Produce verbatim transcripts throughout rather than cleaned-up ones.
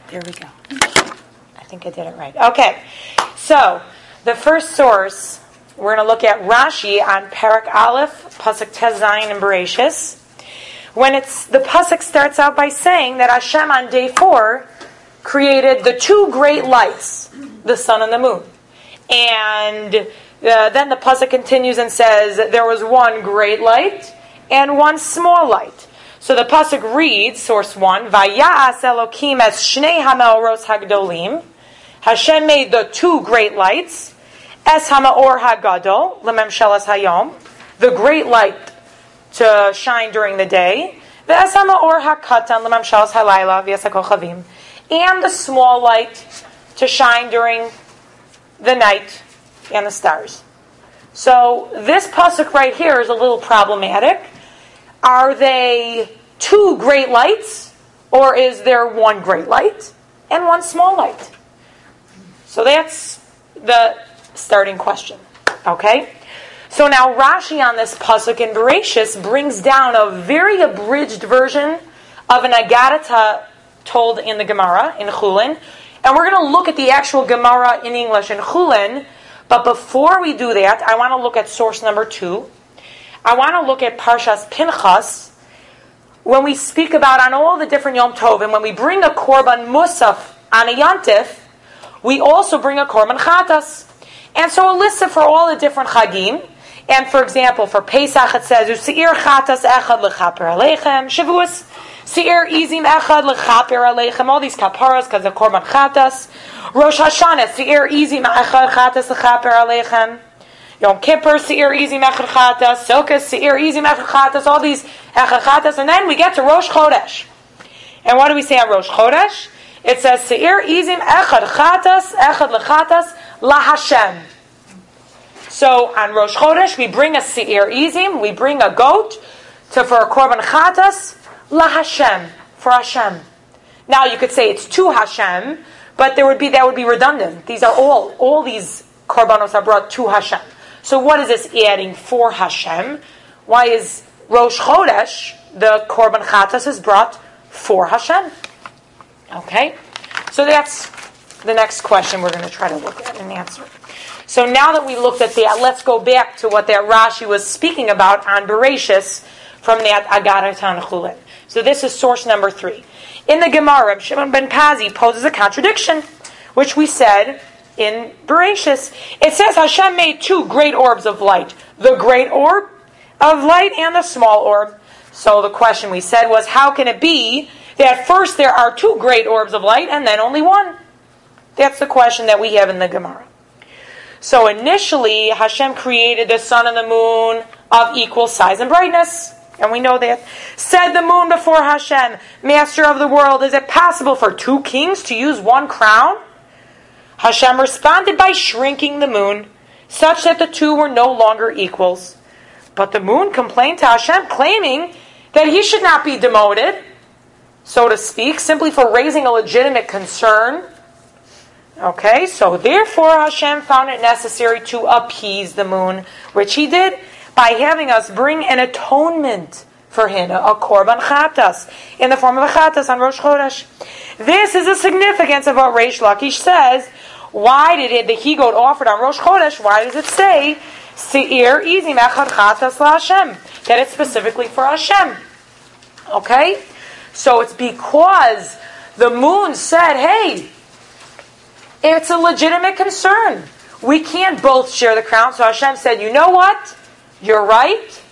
There we go. I think I did it right. Okay. So, the first source, we're going to look at Rashi on Parak Aleph, Pasuk Tez Zayin and Bereshis. When it's, the Pasuk starts out by saying that Hashem on day four created the two great lights, the sun and the moon. And uh, then the Pasuk continues and says that there was one great light and one small light. So the Pasuk reads, source one, Vaya'as Elokim es shnei ha'me'oros hagdolim. Hashem made the two great lights, es ha'me'or hagadol, lememshelas hayom, the great light to shine during the day, ve'es ha'me'or hakatan, lememshelas halayla, v'es ha'kochavim, and the small light to shine during the night and the stars. So this pasuk right here is a little problematic. Are they two great lights, or is there one great light and one small light? So that's the starting question. Okay? So now Rashi on this pasuk in Bereshis brings down a very abridged version of an Agadata told in the Gemara in Chulin. And we're going to look at the actual Gemara in English in Chulin. But before we do that, I want to look at source number two. I want to look at Parshas Pinchas. When we speak about on all the different Yom Tov, and when we bring a Korban Musaf on a Yantif, we also bring a Korban Chatas. And so a list for all the different Chagim. And for example, for Pesach it says, U'se'ir Chatas echad lechaper aleichem. Shavuos, Se'ir izim echad lechaper aleichem. All these kaparas because of Korban Chatas. Rosh Hashanah, Se'ir izim echad chatas lechaper aleichem. Yom Kippur, Se'ir izim echad chatas. Sukkot, Se'ir izim echad chatas. All these echad chatas. And then we get to Rosh Chodesh. And what do we say on Rosh Chodesh? It says, Se'ir izim echad chatas, echad lechatas, la Hashem. So on Rosh Chodesh, we bring a Se'ir izim, we bring a goat to for a Korban Chatas, la Hashem, for Hashem. Now you could say it's to Hashem, but there would be that would be redundant. These are all, all these Korbanos are brought to Hashem. So what is this adding for Hashem? Why is Rosh Chodesh, the Korban Chatas, is brought for Hashem? Okay? So that's the next question we're going to try to look at and answer. So now that we looked at that, let's go back to what that Rashi was speaking about on Bereshis from that Agadata Chulin. So this is source number three. In the Gemara, Shimon ben Pazi poses a contradiction, which we said in Bereshis. It says Hashem made two great orbs of light. The great orb of light and the small orb. So the question we said was, how can it be that first there are two great orbs of light and then only one? That's the question that we have in the Gemara. So initially, Hashem created the sun and the moon of equal size and brightness. And we know that. Said the moon before Hashem, Master of the world, is it possible for two kings to use one crown? Hashem responded by shrinking the moon, such that the two were no longer equals. But the moon complained to Hashem, claiming that he should not be demoted, so to speak, simply for raising a legitimate concern. Okay, so therefore Hashem found it necessary to appease the moon, which he did by having us bring an atonement for him, a Korban Chatas, in the form of a Chatas on Rosh Chodesh. This is the significance of what Reish Lakish says. Why did it, the he-goat offered on Rosh Chodesh, why does it say, Se'ir izim echad chatas la Hashem? That it's specifically for Hashem. Okay? So it's because the moon said, hey, it's a legitimate concern. We can't both share the crown. So Hashem said, you know what? You're right.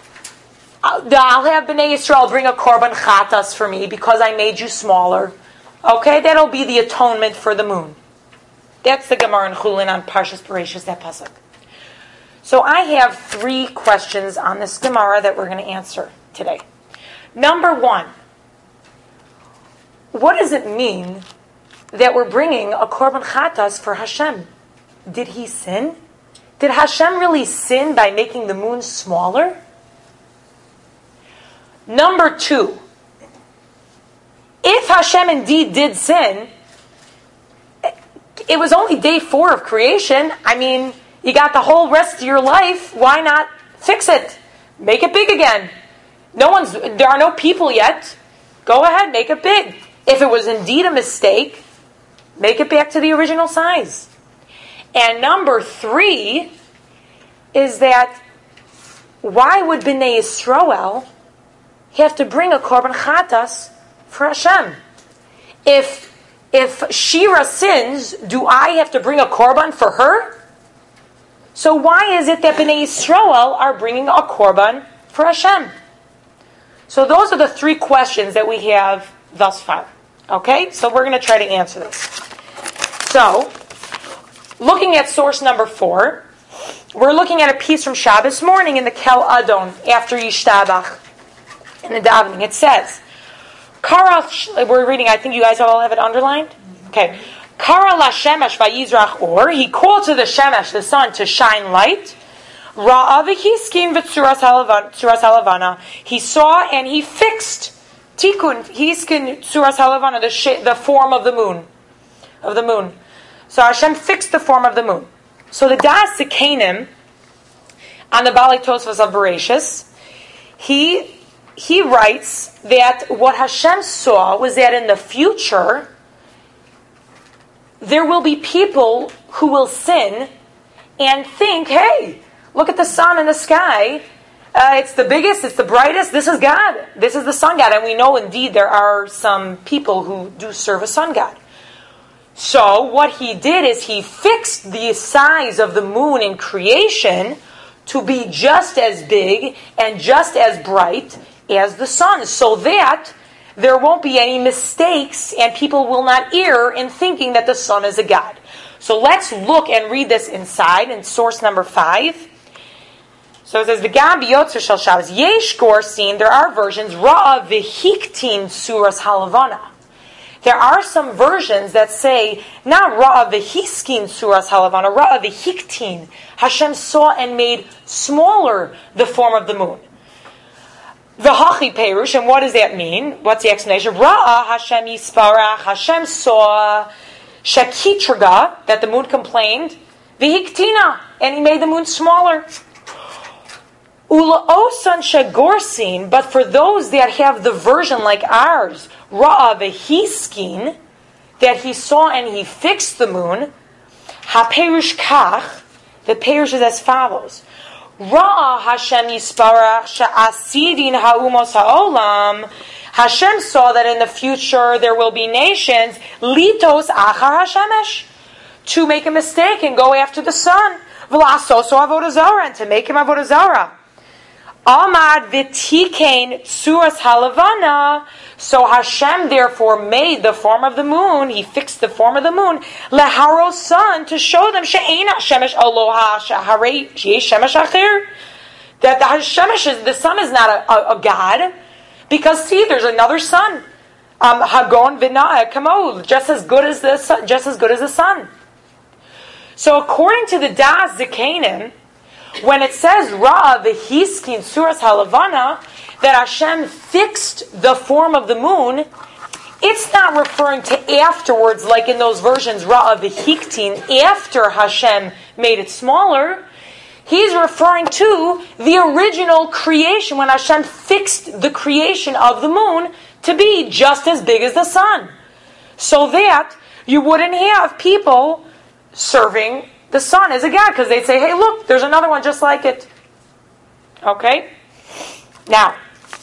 I'll have Bnei Yisrael bring a Korban Chatas for me because I made you smaller. Okay? That'll be the atonement for the moon. That's the Gemara in Chulin on Parshas Bereshis, that pasuk. So I have three questions on this Gemara that we're going to answer today. Number one, what does it mean that we're bringing a Korban Chatas for Hashem? Did he sin? Did Hashem really sin by making the moon smaller? Number two, if Hashem indeed did sin, it was only day four of creation. I mean, you got the whole rest of your life. Why not fix it? Make it big again. No one's. There are no people yet. Go ahead, make it big. If it was indeed a mistake, make it back to the original size. And number three is that why would Bnei Yisrael have to bring a korban chatas for Hashem? If if Shira sins, do I have to bring a korban for her? So why is it that Bnei Yisrael are bringing a korban for Hashem? So those are the three questions that we have thus far. Okay? So we're going to try to answer this. So, looking at source number four, we're looking at a piece from Shabbos morning in the Kel Adon after Yishtabach in the davening. It says, Kara, we're reading, I think you guys all have it underlined? Okay. Kara la shemesh vayizrach or, he called to the shemesh, the sun, to shine light. Ra'a v'hiskin v'tzuras halavana. He saw and he fixed Tikkun, hiskin tzuras halavana, the sh- the form of the moon. Of the moon. So Hashem fixed the form of the moon. So the Das Zikanim, on the Bali Tosfos of Bereshis, he he writes that what Hashem saw was that in the future there will be people who will sin and think, hey, look at the sun in the sky. Uh, it's the biggest, it's the brightest. This is God. This is the sun god. And we know indeed there are some people who do serve a sun god. So what he did is he fixed the size of the moon in creation to be just as big and just as bright as the sun, so that there won't be any mistakes and people will not err in thinking that the sun is a god. So let's look and read this inside in source number five. So it says, "V'gam b'yotzer shel Shabbos yesh gorsin." There are versions ra'a v'hiktin suras halavana. There are some versions that say not ra'a v'hiskin suras halavana, ra'a v'hiktin. Hashem saw and made smaller the form of the moon. V'hachi perush, and what does that mean? What's the explanation? Ra'a Hashem yisparach. Hashem saw shakitraga, that the moon complained, v'hiktina, and he made the moon smaller. Ula'osan shagorsin, but for those that have the version like ours, ra'a v'hiskin, that he saw and he fixed the moon, ha-perush kach, the perush is as follows. Ra'a Hashem yisparach sha'asidin ha'umos ha'olam. Hashem saw that in the future there will be nations, litos achar hashemesh, to make a mistake and go after the sun. V'la'asoso avodah zarah, and to make him avodah zarah. Amad v'tikein tzuras halavana. So Hashem therefore made the form of the moon. He fixed the form of the moon. Leharos sun, to show them she'ein hashemesh aloha shaharei sheyesh shemesh acher. That the Hashemesh is, the sun is not a, a, a god, because see, there's another sun. Um, Hagon v'na'eh kamod, just as good as the sun, just as good as the sun. So according to the Das Zikanim, when it says Ra'a v'hiskin suras halavana, that Hashem fixed the form of the moon, it's not referring to afterwards, like in those versions, Ra'a v'hiktin, after Hashem made it smaller. He's referring to the original creation, when Hashem fixed the creation of the moon to be just as big as the sun. So that you wouldn't have people serving the sun as a god, because they'd say, hey, look, there's another one just like it. Okay? Now,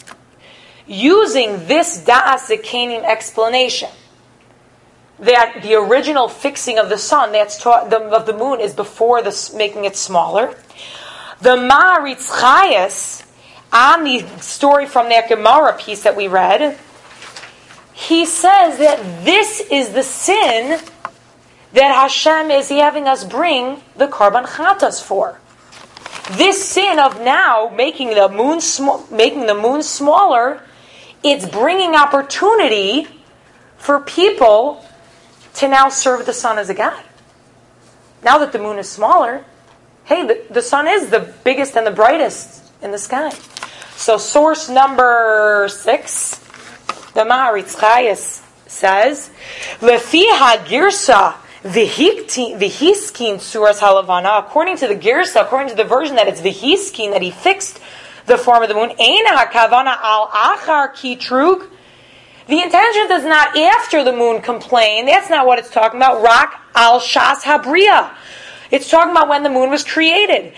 using this Da'as Zikanim explanation, that the original fixing of the sun, that's taught, the, of the moon, is before the, making it smaller, the Ma'aritz Chayes, on the story from that Gemara piece that we read, he says that this is the sin that Hashem is having us bring the Korban Chatas for. This sin of now making the moon sm- making the moon smaller, it's bringing opportunity for people to now serve the sun as a god. Now that the moon is smaller, hey, the, the sun is the biggest and the brightest in the sky. So source number six, the Ma'aritz Chayes says, Lefi ha-girsa v'hiskin suras halavana. According to the girsa, according to the version that it's v'hiskin, that he fixed the form of the moon, ein ha-kavana al achar kitrug. The intention is not after the moon complained. That's not what it's talking about. Rak al shas habriya. It's talking about when the moon was created.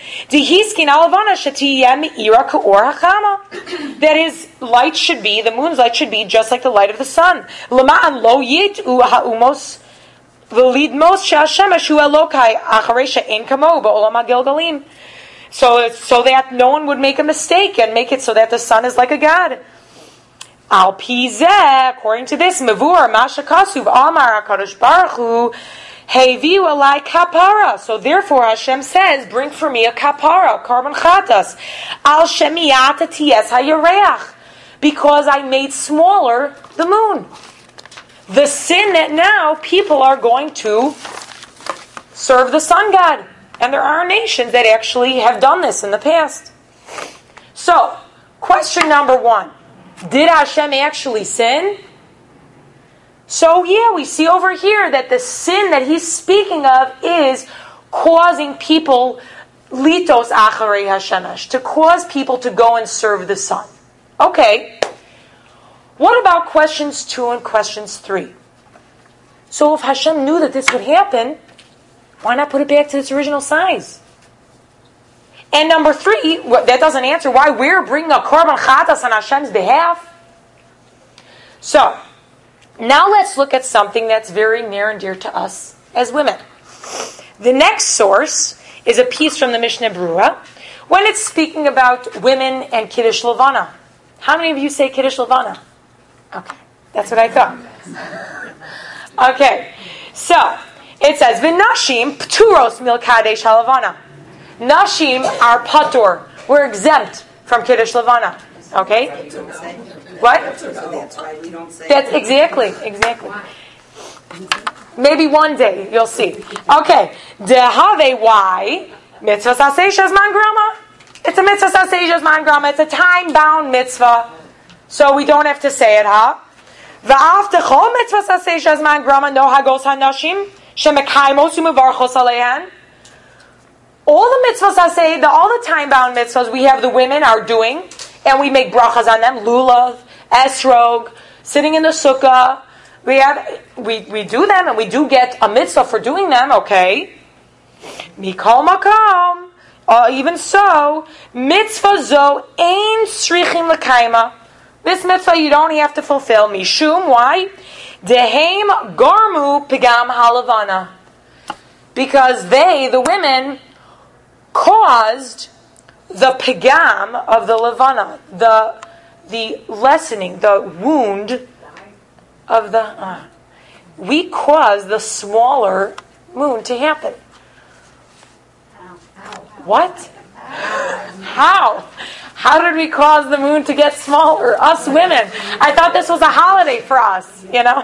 That his light should be, the moon's light should be just like the light of the sun. So, so that no one would make a mistake and make it so that the sun is like a god. Al pizeh, according to this, mevur mashakasuv amar hakadosh baruch hu heviu alai kapara. So therefore, Hashem says, "Bring for me a kapara, carbon chatas, al shemiyata ties hayareach, because I made smaller the moon." The sin that now people are going to serve the sun god, and there are nations that actually have done this in the past. So, question number one. Did Hashem actually sin? So yeah, we see over here that the sin that he's speaking of is causing people litos acharei hashemesh, to cause people to go and serve the sun. Okay. What about questions two and questions three? So if Hashem knew that this would happen, why not put it back to its original size? And number three, that doesn't answer why we're bringing a korban chatas on Hashem's behalf. So, now let's look at something that's very near and dear to us as women. The next source is a piece from the Mishnah Berurah when it's speaking about women and Kiddush Levana. How many of you say Kiddush Levana? Okay, that's what I thought. Okay, so it says, V'nashim p'turos mil kadesh halavana. Nashim are patur. We're exempt from Kiddush Levana. Okay? What? That's exactly, exactly. Maybe one day you'll see. Okay. Dehave why? Mitzvah saseh shazman grama. It's a mitzvah saseh shazman grama. It's a time-bound mitzvah. So we don't have to say it, huh? Va'af techol mitzvah saseh shazman grama no hagos hanashim shemekaimos umevarchos aleihan. All the mitzvahs I say, the, all the time-bound mitzvahs we have the women are doing, and we make brachas on them, lulav, esrog, sitting in the sukkah. We have, we, we do them, and we do get a mitzvah for doing them, okay? Mikol makom. Uh, even so, mitzvah zo ein srichim l'kaima. This mitzvah you don't have to fulfill. Mishum, why? Dehem garmu pigam halavana. Because they, the women, caused the pigam of the levana, the the lessening, the wound of the. Uh, we caused the smaller moon to happen. What? How? How did we cause the moon to get smaller? Us women. I thought this was a holiday for us, you know?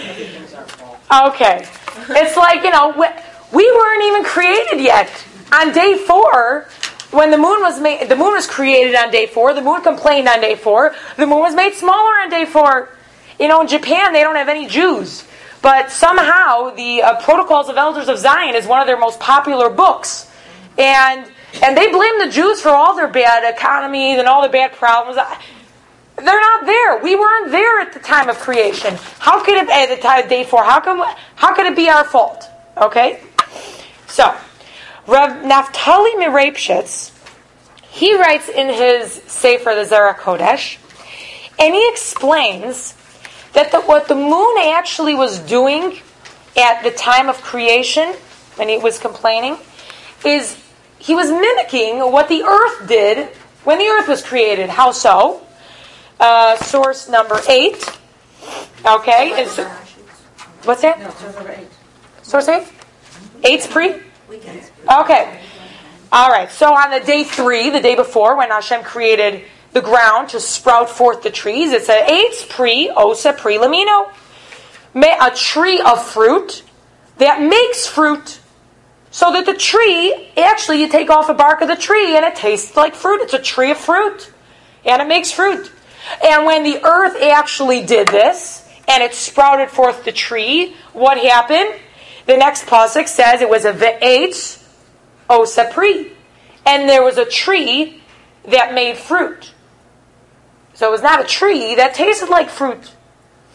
Okay. It's like, you know, we, we weren't even created yet. On day four, when the moon was made, the moon was created on day four. The moon complained on day four. The moon was made smaller on day four. You know, in Japan, they don't have any Jews. But somehow, the uh, Protocols of Elders of Zion is one of their most popular books. And and they blame the Jews for all their bad economies and all their bad problems. They're not there. We weren't there at the time of creation. How could it be at the time of day four? How can how could it be our fault? Okay? So, Rav Naftali Mirapshitz, he writes in his Sefer, the Zera Kodesh, and he explains that the, what the moon actually was doing at the time of creation, when he was complaining, is he was mimicking what the earth did when the earth was created. How so? Uh, source number eight. Okay. It's, what's that? Source eight? Eight's pre? Okay. All right. So on the day three, the day before, when Hashem created the ground to sprout forth the trees, it said, Eitz pri, osa pri lamino. A tree of fruit that makes fruit. So that the tree, actually you take off a bark of the tree and it tastes like fruit. It's a tree of fruit. And it makes fruit. And when the earth actually did this, and it sprouted forth the tree, what happened? The next pasuk says it was a ve'etz osa pri. And there was a tree that made fruit. So it was not a tree that tasted like fruit.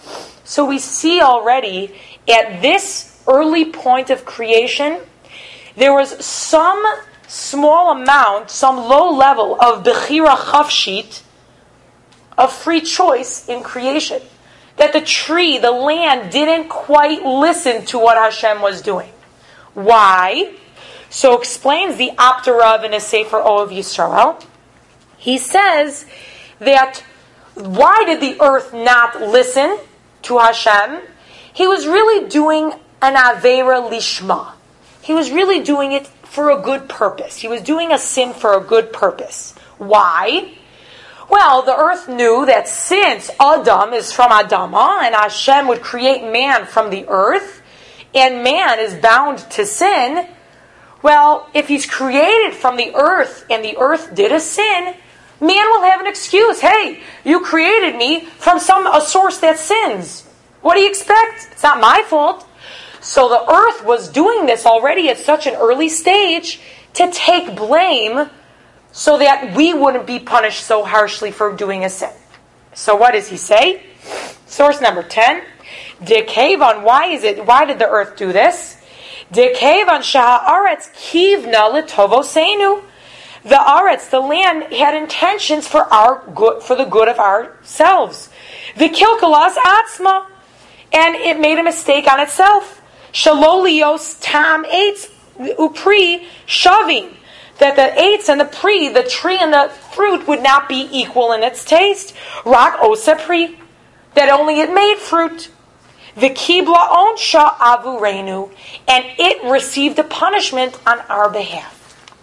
So we see already at this early point of creation, there was some small amount, some low level of Bechira Chafshit, of free choice in creation. That the tree, the land, didn't quite listen to what Hashem was doing. Why? So explains the Aptarav in a Sefer Oav Yisrael. He says that why did the earth not listen to Hashem? He was really doing an Aveira Lishma. He was really doing it for a good purpose. He was doing a sin for a good purpose. Why? Well, the earth knew that since Adam is from Adama, and Hashem would create man from the earth, and man is bound to sin, well, if he's created from the earth, and the earth did a sin, man will have an excuse. Hey, you created me from some a source that sins. What do you expect? It's not my fault. So the earth was doing this already at such an early stage to take blame so that we wouldn't be punished so harshly for doing a sin. So what does he say? Source number ten. Dekevan, why is it? Why did the earth do this? Dekevan sha'aretz kivna letovoseinu. The aretz, the land, had intentions for our good, for the good of ourselves. V'kilkalas atzma, and it made a mistake on itself. Shalolios tam eitz upri shavim, that the eitz and the pri, the tree and the fruit, would not be equal in its taste. Rak osa pri, that only it made fruit. V'kibla onsha avurenu, and it received a punishment on our behalf.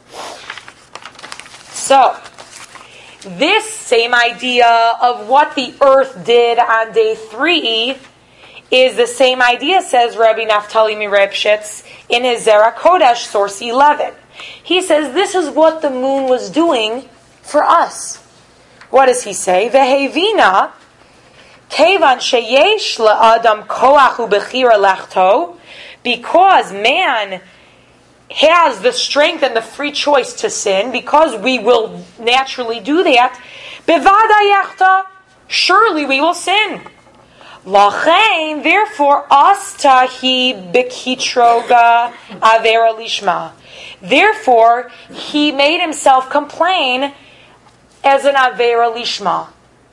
So, this same idea of what the earth did on day three is the same idea, says Rabbi Naftali Mirepshitz in his Zera Kodesh, source eleven. He says this is what the moon was doing for us. What does he say? Vehevina kevan sheyesh la'adam koach ubechira lechto, because man has the strength and the free choice to sin, because we will naturally do that, bevada yachta, surely we will sin. Lachain, therefore, astahi bekitroga avera lishma. Therefore, he made himself complain as an avera lishma,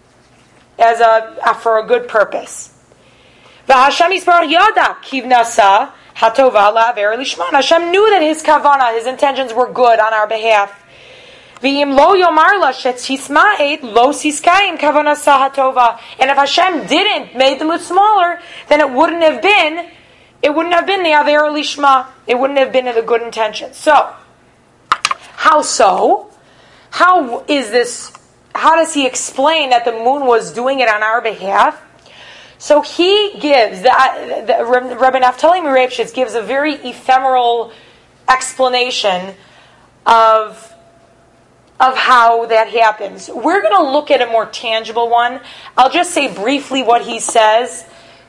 as a, a for a good purpose. V'Hashem yisbarach yada kivnasa hatova la'avera lishma. Hashem knew that his kavana, his intentions were good on our behalf. V'im lo yomar la shetzisma'et lo siskayim kavanasa hatova. And if Hashem didn't make the mood smaller, then it wouldn't have been, it wouldn't have been the avera lishma. It wouldn't have been the good intention. So, how so? How is this? How does he explain that the moon was doing it on our behalf? So he gives, the, the Rabbi Naftali Mirepshitz gives a very ephemeral explanation of, of how that happens. We're going to look at a more tangible one. I'll just say briefly what he says.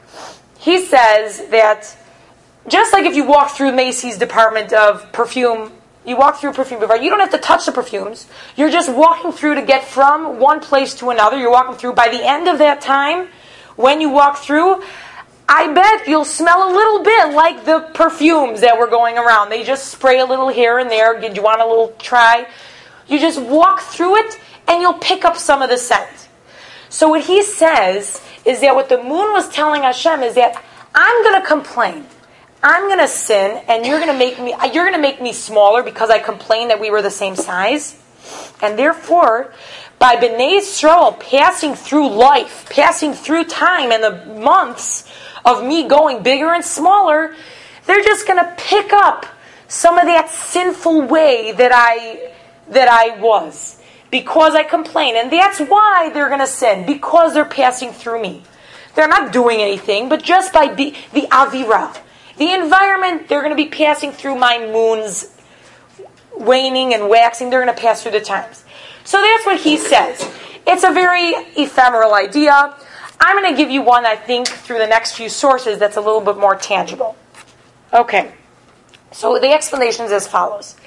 He says that just like if you walk through Macy's department of perfume, you walk through a perfume bar, you don't have to touch the perfumes. You're just walking through to get from one place to another. You're walking through. By the end of that time, when you walk through, I bet you'll smell a little bit like the perfumes that were going around. They just spray a little here and there. Did you want a little try? You just walk through it and you'll pick up some of the scent. So what he says is that what the moon was telling Hashem is that I'm going to complain. I'm going to sin, and you're going to make me you're going to make me smaller because I complained that we were the same size. And therefore, by B'nai Yisrael passing through life, passing through time and the months of me going bigger and smaller, they're just going to pick up some of that sinful way that I that I was because I complain. And that's why they're going to sin, because they're passing through me. They're not doing anything, but just by be, the avira, the environment, they're going to be passing through my moon's waning and waxing. They're going to pass through the times. So that's what he says. It's a very ephemeral idea. I'm going to give you one, I think, through the next few sources that's a little bit more tangible. Okay. So the explanation is as follows.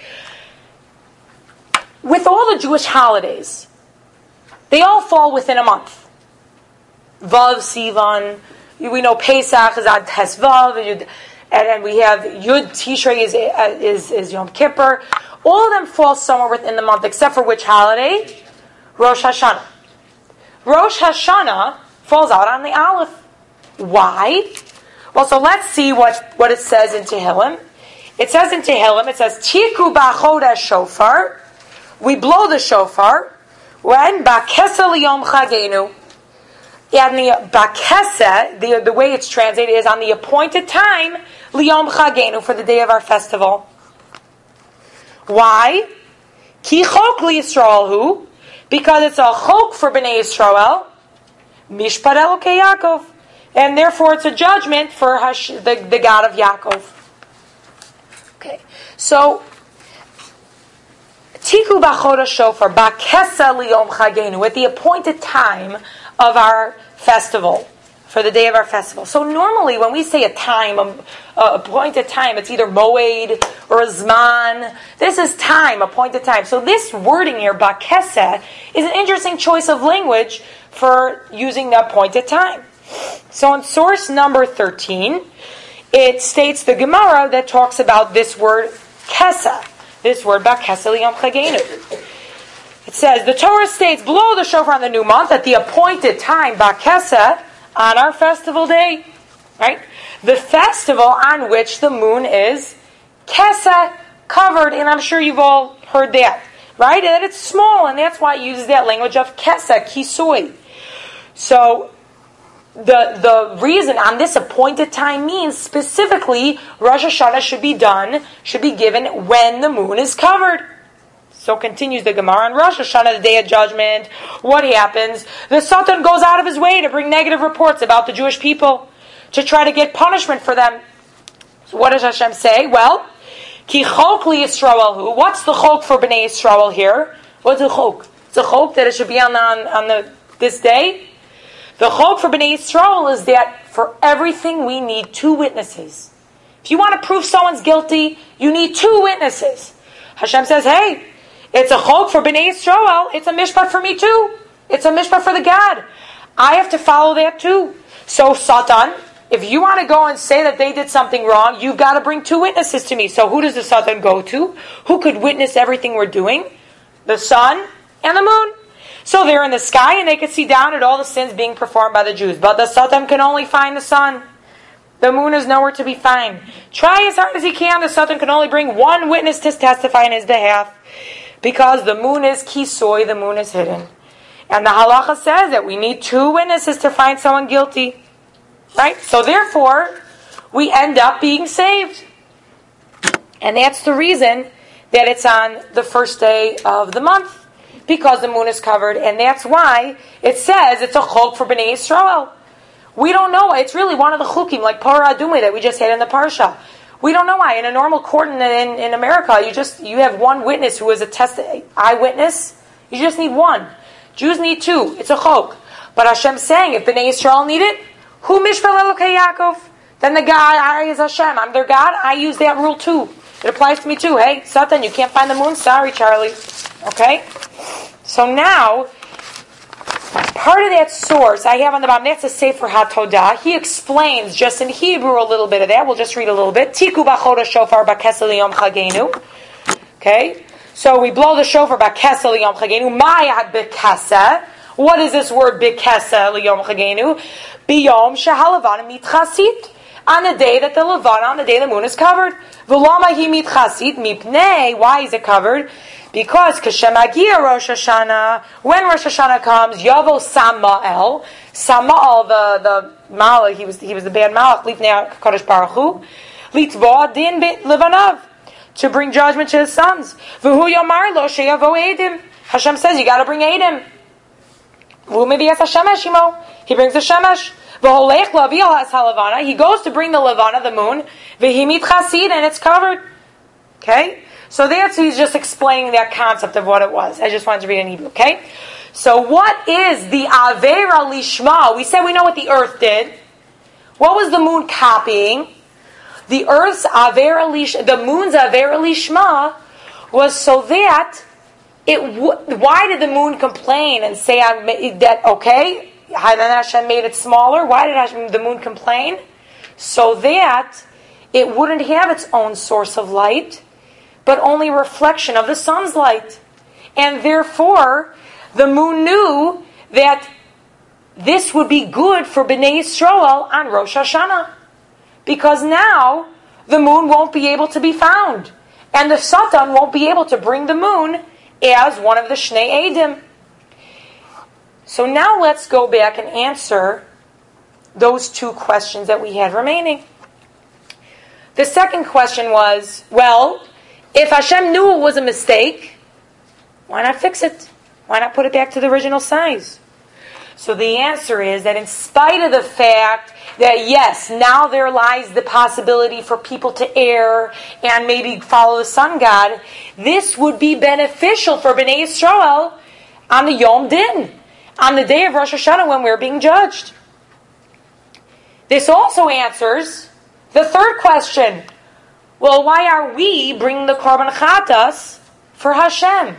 With all the Jewish holidays, they all fall within a month. Vav, Sivan, We know Pesach is on Tesvav, and then we have Yud Tishrei is, is, is Yom Kippur. All of them fall somewhere within the month, except for which holiday? Rosh Hashanah. Rosh Hashanah falls out on the Aleph. Why? Well, so let's see what, what it says in Tehillim. It says in Tehillim, it says, Tiku b'chodesh shofar. We blow the shofar. When? Ba'kesa liyom chagenu. And the ba'kesa, the, the way it's translated is on the appointed time, liyom chagenu, for the day of our festival. Why? Ki chok li Yisrael hu. Because it's a chok for Bnei Yisrael. Mishpat Elokei Yaakov. And therefore it's a judgment for Hash, the, the God of Yaakov. Okay, so Tiku b'chodesh shofar ba'kesa liyom chagenu, at the appointed time of our festival, for the day of our festival. So normally when we say a time, a, a appointed time, it's either moed or a zman. This is time, appointed time. So this wording here, ba'kesa, is an interesting choice of language for using the appointed time. So in source number thirteen, it states the Gemara that talks about this word kesa, this word ba'kesa liyom chagenu. It says, the Torah states, blow the shofar on the new month at the appointed time, ba'kesa, on our festival day. Right? The festival on which the moon is kesa, covered, and I'm sure you've all heard that. Right? And it's small, and that's why it uses that language of kesa, kisui. So, The the reason on this appointed time means specifically Rosh Hashanah should be done, should be given when the moon is covered. So continues the Gemara on Rosh Hashanah, the day of judgment. What happens? The Satan goes out of his way to bring negative reports about the Jewish people, to try to get punishment for them. So what does Hashem say? Well, Ki chok li Yisrael hu. What's the chok for Bnei Yisrael here? What's the chok? It's a chok that it should be on, on, on the this day. The chok for Bnei Yisrael is that for everything we need two witnesses. If you want to prove someone's guilty, you need two witnesses. Hashem says, hey, it's a chok for Bnei Yisrael. It's a mishpat for me too. It's a mishpat for the God. I have to follow that too. So Satan, if you want to go and say that they did something wrong, you've got to bring two witnesses to me. So who does the Satan go to? Who could witness everything we're doing? The sun and the moon. So they're in the sky and they could see down at all the sins being performed by the Jews. But the Satan can only find the sun. The moon is nowhere to be found. Try as hard as he can, the Satan can only bring one witness to testify in his behalf. Because the moon is kisoi, the moon is hidden. And the halacha says that we need two witnesses to find someone guilty. Right? So therefore, we end up being saved. And that's the reason that it's on the first day of the month. Because the moon is covered, and that's why it says it's a chok for Bnei Yisrael. We don't know why. It's really one of the chukim, like Parah Adumah that we just had in the parsha. We don't know why. In a normal court in, in, in America, you just you have one witness who is a test eyewitness. You just need one. Jews need two. It's a chok. But Hashem's saying, if Bnei Yisrael need it, who mishpel Elokei Yaakov? Then the guy, I is Hashem. I'm their God. I use that rule too. It applies to me too. Hey, Satan, you can't find the moon? Sorry, Charlie. Okay? So now, part of that source I have on the bottom, that's a Sefer HaTodah. He explains just in Hebrew a little bit of that. We'll just read a little bit. Tiku b'chodesh shofar ba'kesa liyom chagenu. Okay? So we blow the shofar ba'kesa liyom chagenu. Ma'yad b'kesa. What is this word b'kesa liyom chagenu? B'yom shehalavana mitchasit. On the day that the Levana, on the day the moon is covered. V'lama hi mitchasit mipnei. Why is it covered? Because Kashemagia Rosh Hashanah, when Rosh Hashanah comes, Yavo Samael, Samael, the the Malach, he was he was the bad Malach, Lifnei Kadosh Baruch Hu, Litva Din Levanav, to bring judgment to his sons. V'hu Yomar Lo Sheyavo Eidim. Hashem says you got to bring Eidim. V'hu Mevias Hashemesh Imo. He brings the Shemesh. V'holech Lavi Al Has Halavana. He goes to bring the Levana, the moon. V'himit Chasid, and it's covered. Okay. So that's, he's just explaining that concept of what it was. I just wanted to read in Hebrew, okay? So what is the Avera Lishma? We said we know what the earth did. What was the moon copying? The earth's Avera Lishma, the moon's Avera Lishma was so that it, w- why did the moon complain and say that, okay, then Hashem made it smaller. Why did Hashem, the moon complain? So that it wouldn't have its own source of light, but only reflection of the sun's light. And therefore, the moon knew that this would be good for Bnei Yisrael on Rosh Hashanah. Because now, the moon won't be able to be found. And the Satan won't be able to bring the moon as one of the Shnei Eidim. So now let's go back and answer those two questions that we had remaining. The second question was, well, if Hashem knew it was a mistake, why not fix it? Why not put it back to the original size? So the answer is that in spite of the fact that yes, now there lies the possibility for people to err and maybe follow the sun god, this would be beneficial for Bnei Yisrael on the Yom Din, on the day of Rosh Hashanah when we're being judged. This also answers the third question. Well, why are we bringing the Korban Chatas for Hashem?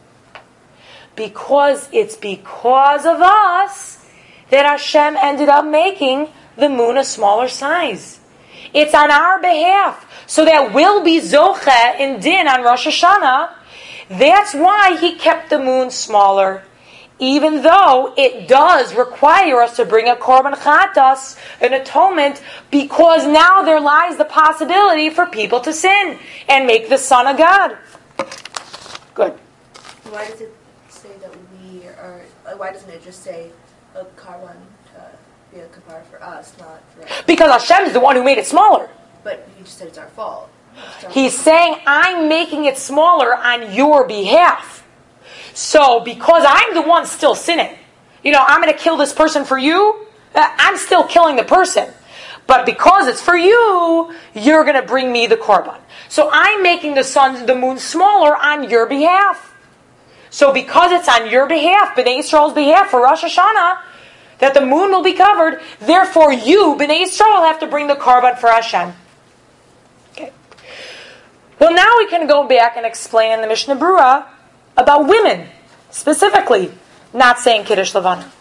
Because it's because of us that Hashem ended up making the moon a smaller size. It's on our behalf, so that we'll be Zocheh in Din on Rosh Hashanah. That's why He kept the moon smaller. Even though it does require us to bring a Korban Chatas, an atonement, because now there lies the possibility for people to sin and make the Son of God. Good. Why does it say that we are, why doesn't it just say a Karban to be a kapara for us, not for us? Because Hashem is the one who made it smaller. But you just said it's our fault. It's our He's fault. saying, I'm making it smaller on your behalf. So, because I'm the one still sinning, you know, I'm going to kill this person for you, I'm still killing the person. But because it's for you, you're going to bring me the korban. So I'm making the sun, the moon smaller on your behalf. So because it's on your behalf, Bnei Yisrael's behalf for Rosh Hashanah, that the moon will be covered, therefore you, Bnei Yisrael, have to bring the korban for Hashem. Okay. Well, now we can go back and explain in the Mishnah Berurah about women, specifically, not saying Kiddush Levana.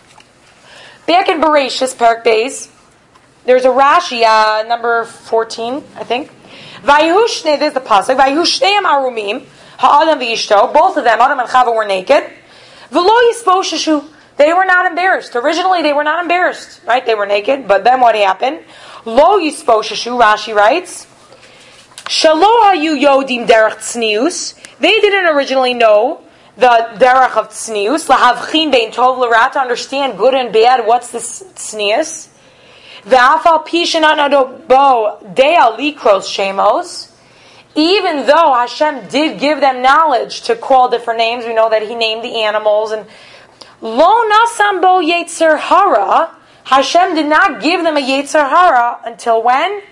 Back in Bereshis, Perek Beis, there's a Rashi, uh, number fourteen, I think. Vayihushne, there's the pasuk. Vayihushneim arumim, ha'adam v'ishto. Both of them, Adam and Chava, were naked. V'lo yisposheshu. They were not embarrassed. Originally, they were not embarrassed, right? They were naked, but then what happened? Lo yisposheshu, Rashi writes, Shalo hayu yodim derech tznius. They didn't originally know the derech of tznius, lahavchin bein tov l'ra, to understand good and bad. What's this tznius? V'afal pishin anado bo dea likros shemos. Even though Hashem did give them knowledge to call different names, we know that He named the animals, and lo nasam bo yetzer hara. Hashem did not give them a yetzer hara until when?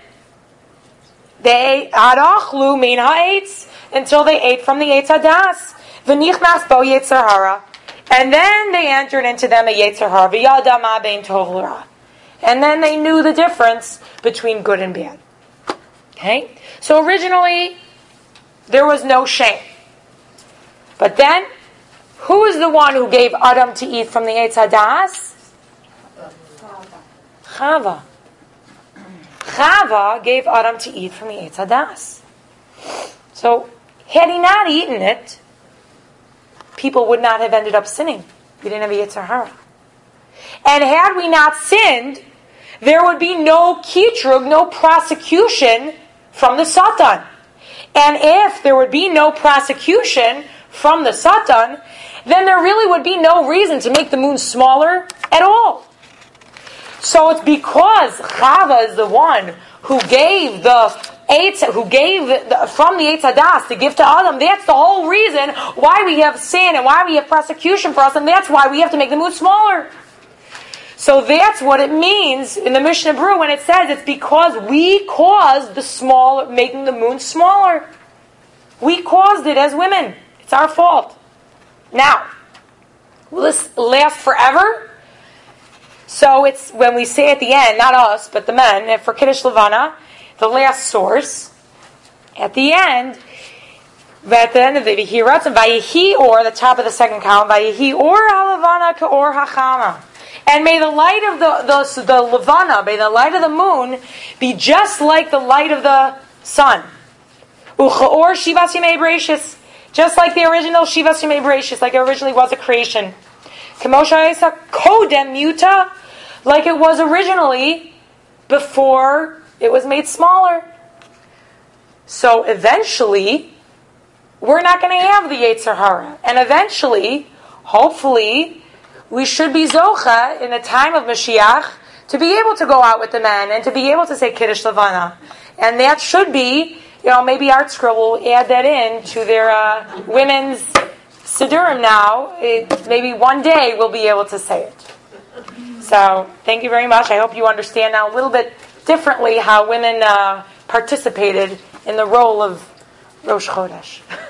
They arachlu min ha'etz, until they ate from the Eitz Hadas. V'nichnas bo yetzer hara. And then they entered into them a yetzer hara. V'yada ma bein tov l'ra. And then they knew the difference between good and bad. Okay? So originally, there was no shame. But then, who is the one who gave Adam to eat from the Eitz Hadas? Chava. Chava gave Adam to eat from the Eitz Hadas. So, had he not eaten it, people would not have ended up sinning. We didn't have a Yetzer Hara. And had we not sinned, there would be no kitrug, no prosecution from the Satan. And if there would be no prosecution from the Satan, then there really would be no reason to make the moon smaller at all. So it's because Chava is the one who gave the Eitz, who gave the, from the Eitz Hadas to give to Adam. That's the whole reason why we have sin and why we have prosecution for us, and that's why we have to make the moon smaller. So that's what it means in the Mishnah Berurah when it says it's because we caused the small, making the moon smaller. We caused it as women. It's our fault. Now, will this last forever? So it's when we say at the end, not us, but the men, and for Kiddush Levana, the last source, at the end, at the end of the V'hiratzim, Vayihi or, the top of the second column, Vayihi or haLevana ka'or hachama. And may the light of the, the, the Levana, may the light of the moon be just like the light of the sun. Uchaor Shivas Yemei Bereshis. Just like the original Shivas Yemei Bereshis, like it originally was a creation. Kamosha Isa Kodem Muta, like it was originally before it was made smaller. So eventually, we're not going to have the Yetzer Hara. And eventually, hopefully, we should be Zocha in the time of Mashiach to be able to go out with the men and to be able to say Kiddush Levana. And that should be, you know, maybe Art Scroll will add that in to their uh, women's Siddurim now. It, maybe one day we'll be able to say it. So, thank you very much. I hope you understand now a little bit differently how women uh, participated in the role of Rosh Chodesh.